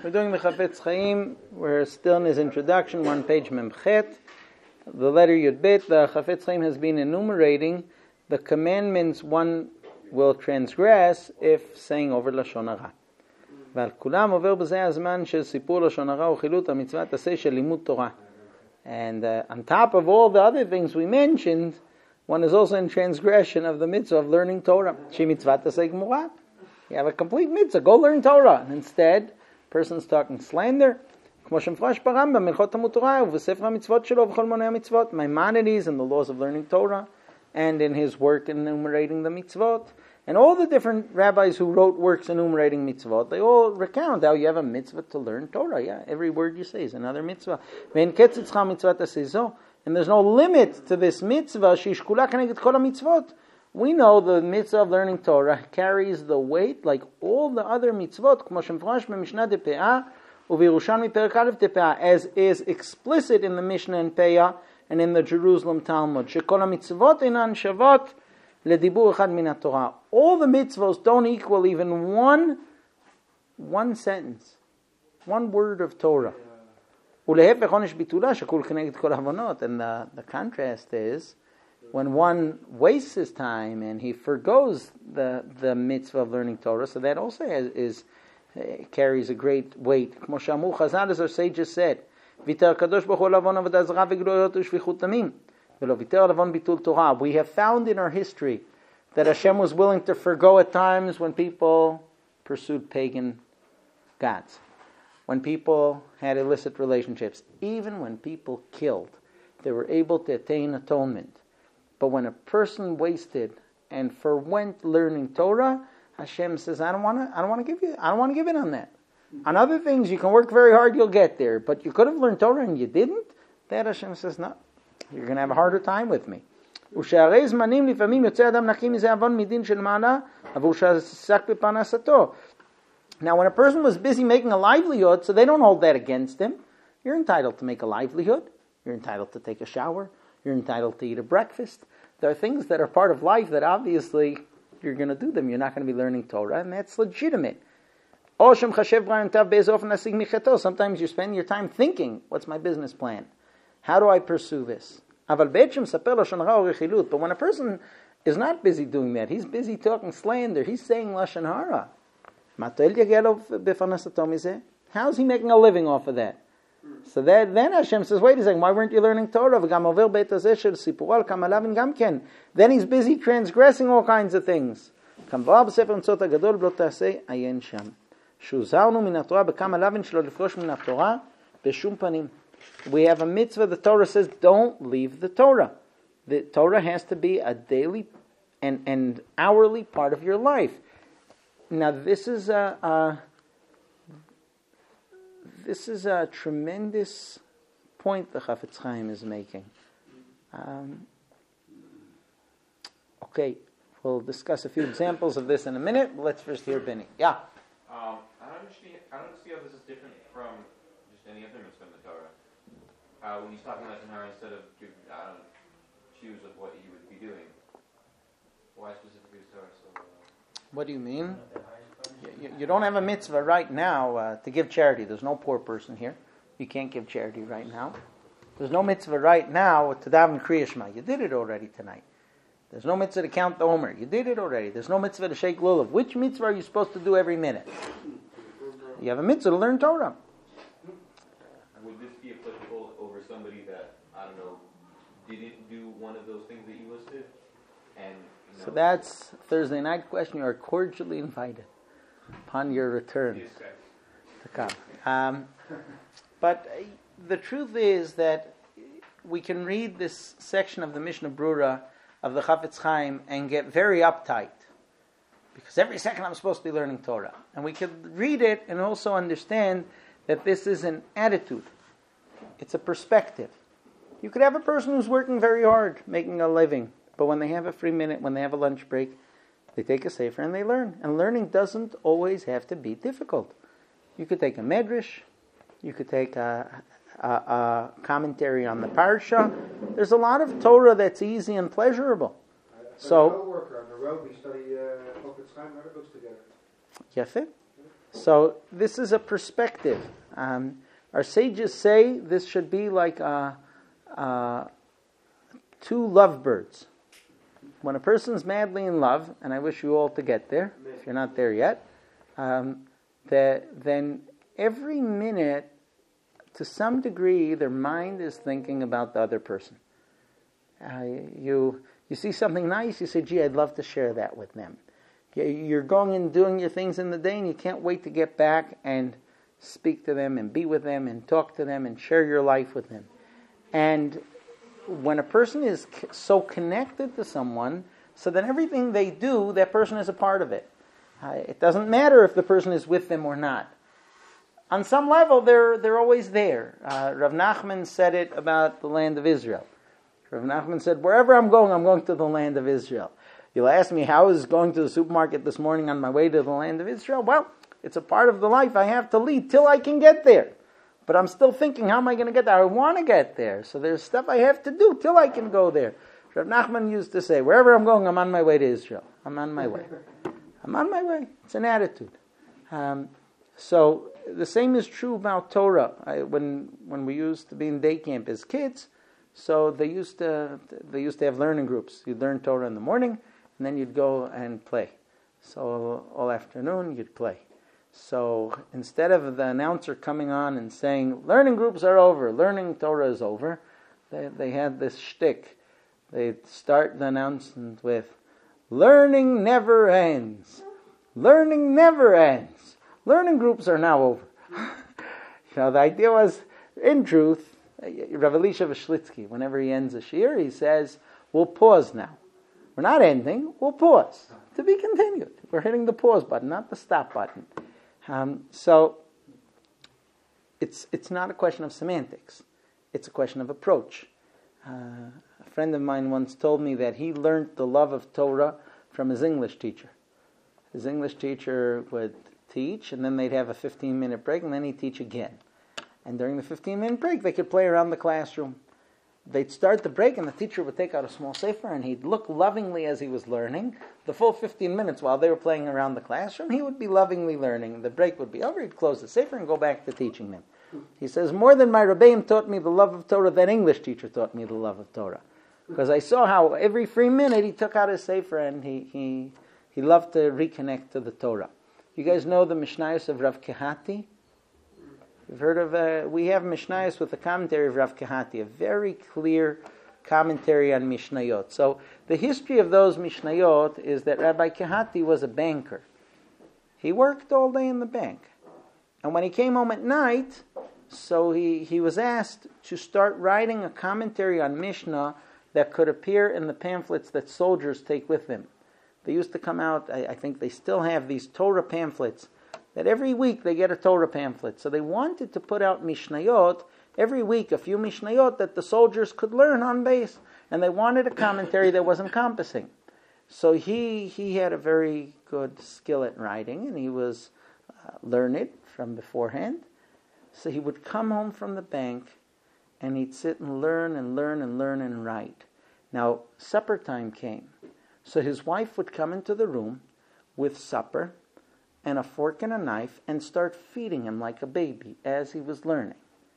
We're doing the Chafetz Chaim. We're still in his introduction, one page Memchet. The letter Yud Bet. The Chafetz Chaim has been enumerating the commandments one will transgress if saying over Lashon Hara. ועל כולם עובר בזה הזמן של סיפור לשון הרע וחילוט המצוות עשה של לימוד תורה. And on top of all the other things we mentioned, one is also in transgression of the mitzvah of learning Torah. She mitzvat aseh gemura. You have a complete mitzvah, go learn Torah. And instead, person's talking slander. כמו שמפרש ברמב"ם, מלכות תלמוד תורה ובספר המצוות שלו ובכל מוני המצוות, Maimonides and the laws of learning Torah, and in his work enumerating the mitzvot. And all the different rabbis who wrote works enumerating mitzvot, they all recount how you have a mitzvah to learn Torah. Yeah, every word you say is another mitzvah. And there's no limit to this mitzvah. We know the mitzvah of learning Torah carries the weight like all the other mitzvot, as is explicit in the Mishnah and Peah and in the Jerusalem Talmud. All the mitzvos don't equal even one sentence, one word of Torah. And the contrast is when one wastes his time and he forgoes the mitzvah of learning Torah, so that also carries a great weight. As our sages said, we have found in our history that Hashem was willing to forgo at times when people pursued pagan gods, when people had illicit relationships, even when people killed, they were able to attain atonement. But when a person wasted and forwent learning Torah, Hashem says, I don't want to give in on that. On other things, you can work very hard, you'll get there. But you could have learned Torah and you didn't. That Hashem says, no, you're going to have a harder time with me. Now, when a person was busy making a livelihood, so they don't hold that against him, you're entitled to make a livelihood. You're entitled to take a shower. You're entitled to eat a breakfast. There are things that are part of life that obviously you're going to do them. You're not going to be learning Torah, and that's legitimate. Sometimes you spend your time thinking, what's my business plan? How do I pursue this? But when a person is not busy doing that, he's busy talking slander, he's saying Lashon Hara. How is he making a living off of that? So then Hashem says, wait a second, why weren't you learning Torah? Then he's busy transgressing all kinds of things. We have a mitzvah, the Torah says, don't leave the Torah. The Torah has to be a daily and hourly part of your life. Now, this is a tremendous point the Chafetz Chaim is making. Okay, we'll discuss a few examples of this in a minute. Let's first hear Benny. Yeah? I don't see how this is different from just any other mitzvah in the Torah. When he's talking about Lashon Hara, instead of choose of what you would be doing, why specifically is Torah so? What do you mean? You don't have a mitzvah right now to give charity. There's no poor person here. You can't give charity right now. There's no mitzvah right now to daven Kriya Shema. You did it already tonight. There's no mitzvah to count the Omer. You did it already. There's no mitzvah to shake lulav. Which mitzvah are you supposed to do every minute? You have a mitzvah to learn Torah. Would this be applicable over somebody that, I don't know, didn't do one of those things that you listed? So that's Thursday night question. You are cordially invited upon your return to come. But the truth is that we can read this section of the Mishnah Brura of the Chafetz Chaim and get very uptight, because every second I'm supposed to be learning Torah. And we could read it and also understand that this is an attitude. It's a perspective. You could have a person who's working very hard, making a living, but when they have a free minute, when they have a lunch break, they take a sefer and they learn. And learning doesn't always have to be difficult. You could take a medrash, you could take a commentary on the parsha. There's a lot of Torah that's easy and pleasurable. So, worker on the road, we study Chafetz Chaim and other books together. Yafe. So this is a perspective. Our sages say this should be like two lovebirds. When a person's madly in love, and I wish you all to get there, if you're not there yet, then every minute, to some degree, their mind is thinking about the other person. You see something nice, you say, gee, I'd love to share that with them. You're going and doing your things in the day, and you can't wait to get back and speak to them and be with them and talk to them and share your life with them. And when a person is so connected to someone, so then everything they do, that person is a part of it. It doesn't matter if the person is with them or not. On some level, they're always there. Rav Nachman said it about the land of Israel. Rav Nachman said, wherever I'm going to the land of Israel. You'll ask me, how is going to the supermarket this morning on my way to the land of Israel? Well, it's a part of the life I have to lead till I can get there. But I'm still thinking, how am I going to get there? I want to get there. So there's stuff I have to do till I can go there. Rav Nachman used to say, wherever I'm going, I'm on my way to Israel. I'm on my way. I'm on my way. It's an attitude. So the same is true about Torah. When we used to be in day camp as kids, so they used to have learning groups. You'd learn Torah in the morning, and then you'd go and play. So all afternoon you'd play. So instead of the announcer coming on and saying, learning groups are over, learning Torah is over, they had this shtick. They'd start the announcement with, learning never ends. Learning never ends. Learning groups are now over. The idea was, in truth, Rav Elisha Vishlitsky, whenever he ends a shiur, he says, we'll pause now. We're not ending, we'll pause. To be continued. We're hitting the pause button, not the stop button. So it's not a question of semantics. It's a question of approach. A friend of mine once told me that he learned the love of Torah from his English teacher. His English teacher would teach, and then they'd have a 15-minute break, and then he'd teach again. And during the 15-minute break, they could play around the classroom. They'd start the break, and the teacher would take out a small sefer, and he'd look lovingly as he was learning. The full 15 minutes while they were playing around the classroom, he would be lovingly learning. The break would be over, he'd close the sefer and go back to teaching them. He says, more than my Rebbeim taught me the love of Torah, that English teacher taught me the love of Torah. Because I saw how every free minute he took out his sefer and he loved to reconnect to the Torah. You guys know the Mishnayos of Rav Kehati? You've heard of, we have Mishnayos with a commentary of Rav Kehati, a very clear commentary on Mishnayot. So the history of those Mishnayot is that Rabbi Kehati was a banker. He worked all day in the bank. And when he came home at night, so he was asked to start writing a commentary on Mishnah that could appear in the pamphlets that soldiers take with them. They used to come out, I think they still have these Torah pamphlets, that every week they get a Torah pamphlet. So they wanted to put out Mishnayot, every week a few Mishnayot that the soldiers could learn on base. And they wanted a commentary that was encompassing. So he had a very good skill at writing, and he was learned from beforehand. So he would come home from the bank, and he'd sit and learn and learn and learn and write. Now, supper time came. So his wife would come into the room with supper and a fork and a knife and start feeding him like a baby as he was learning.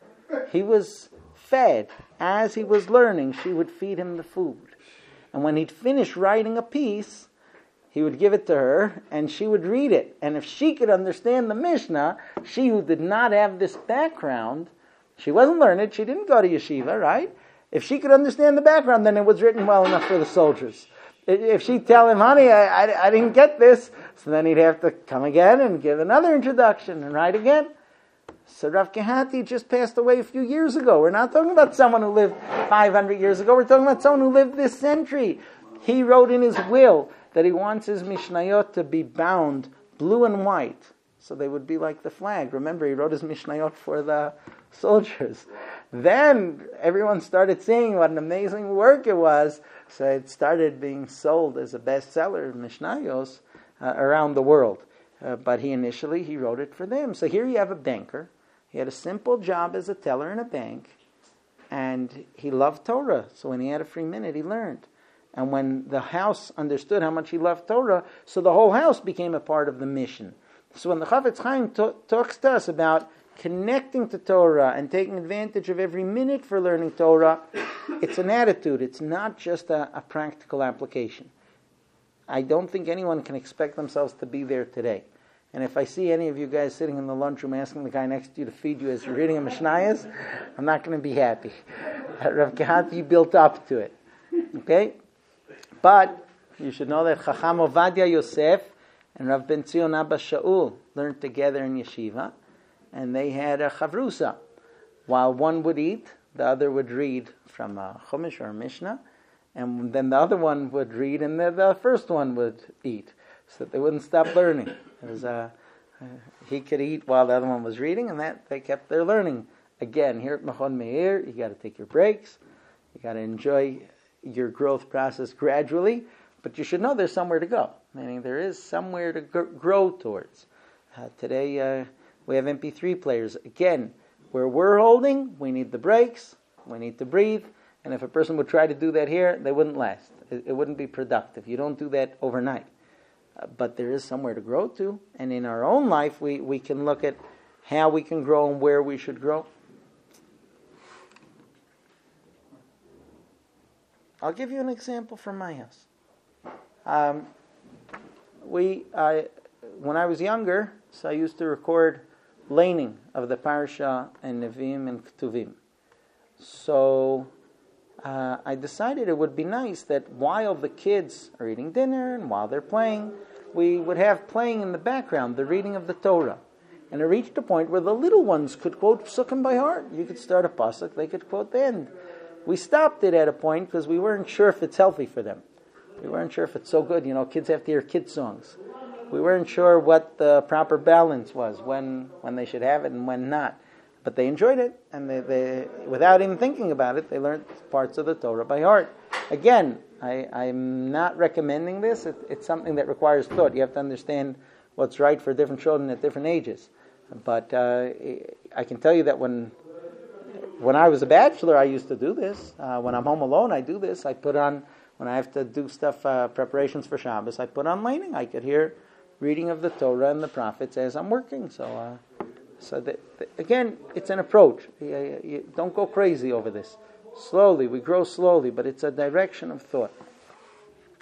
He was fed. As he was learning, she would feed him the food. And when he'd finished writing a piece, he would give it to her and she would read it. And if she could understand the Mishnah, she who did not have this background, she wasn't learned, she didn't go to yeshiva, right? If she could understand the background, then it was written well enough for the soldiers. If she'd tell him, honey, I didn't get this, so then he'd have to come again and give another introduction and write again. So Rav Kehati just passed away a few years ago. We're not talking about someone who lived 500 years ago. We're talking about someone who lived this century. He wrote in his will that he wants his Mishnayot to be bound blue and white, so they would be like the flag. Remember, he wrote his Mishnayot for the soldiers. Then everyone started seeing what an amazing work it was, so it started being sold as a bestseller, Mishnayos, around the world. But he wrote it for them. So here you have a banker. He had a simple job as a teller in a bank, and he loved Torah. So when he had a free minute, he learned. And when the house understood how much he loved Torah, so the whole house became a part of the mission. So when the Chafetz Chaim talks to us about connecting to Torah and taking advantage of every minute for learning Torah, it's an attitude. It's not just a practical application. I don't think anyone can expect themselves to be there today. And if I see any of you guys sitting in the lunchroom asking the guy next to you to feed you as you're reading a Mishnayos, I'm not going to be happy. Rav Kehati built up to it. Okay? But you should know that Chacham Ovadia Yosef and Rav Ben Zion Abba Shaul learned together in yeshiva, and they had a chavrusa. While one would eat, the other would read from a Chumash or a Mishnah, and then the other one would read, and the first one would eat, so that they wouldn't stop learning. It was he could eat while the other one was reading, and that they kept their learning. Again, here at Machon Meir, you got to take your breaks, you got to enjoy your growth process gradually, but you should know there's somewhere to go. Meaning there is somewhere to grow towards. Today we have MP3 players. Again, where we're holding, we need the breaks, we need to breathe, and if a person would try to do that here, they wouldn't last. It wouldn't be productive. You don't do that overnight. But there is somewhere to grow to, and in our own life, we can look at how we can grow and where we should grow. I'll give you an example from my house. When I was younger, so I used to record laning of the Parsha and Nevi'im and Ketuvim. So I decided it would be nice that while the kids are eating dinner and while they're playing, we would have playing in the background the reading of the Torah. And it reached a point where the little ones could quote Psukim by heart. You could start a pasuk, they could quote the end. We stopped it at a point because we weren't sure if it's healthy for them. We weren't sure if it's so good. Kids have to hear kid songs. We weren't sure what the proper balance was, when they should have it and when not. But they enjoyed it, and they without even thinking about it, they learned parts of the Torah by heart. Again, I'm not recommending this. It's something that requires thought. You have to understand what's right for different children at different ages. But I can tell you that when I was a bachelor, I used to do this. When I'm home alone, I do this. I put on, when I have to do stuff, preparations for Shabbos, I put on laning. I could hear reading of the Torah and the prophets as I'm working. So again, it's an approach. You don't go crazy over this. Slowly, we grow slowly, but it's a direction of thought.